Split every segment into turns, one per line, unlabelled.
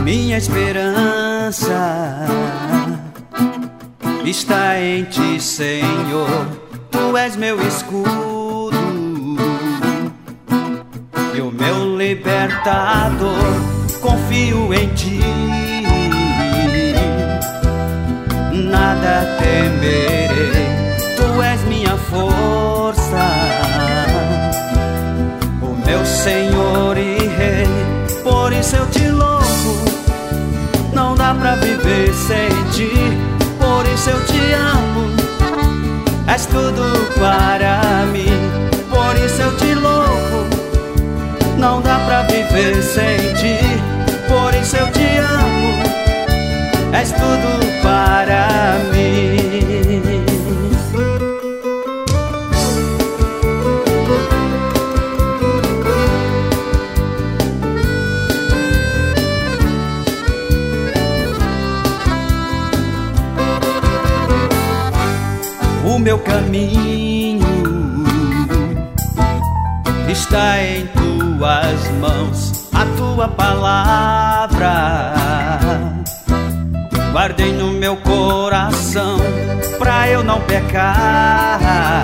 Minha esperança está em Ti, Senhor. Tu és meu escudo e o meu libertador. Confio em Ti, nada temerei. Tu és minha força, o meu Senhor e Rei. Por isso eu Te louvo. Não dá pra viver sem Ti, por isso eu Te amo. És tudo para mim, por isso eu Te louvo. Não dá pra viver sem Ti, por isso eu Te amo. És tudo para mim. O meu caminho está em Tuas mãos, a Tua palavra guardei no meu coração, pra eu não pecar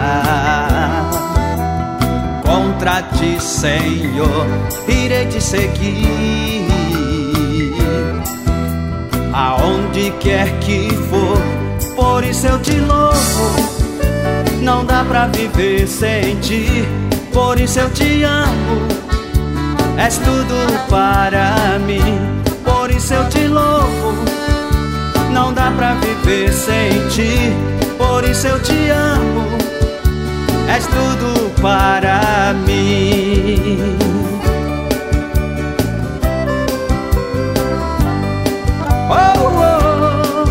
contra Ti, Senhor. Irei Te seguir aonde quer que for, por isso eu Te louvo. Não dá pra viver sem Ti, por isso eu Te amo. És tudo para mim, por isso eu Te louvo. Não dá pra viver sem Ti, por isso eu Te amo. És tudo para mim. Oh, oh.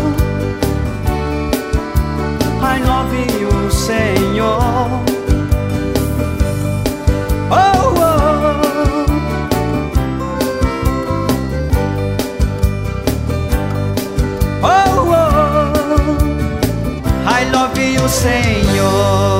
I love You, Senhor. Oh, oh. Oh, oh. I love You, Senhor.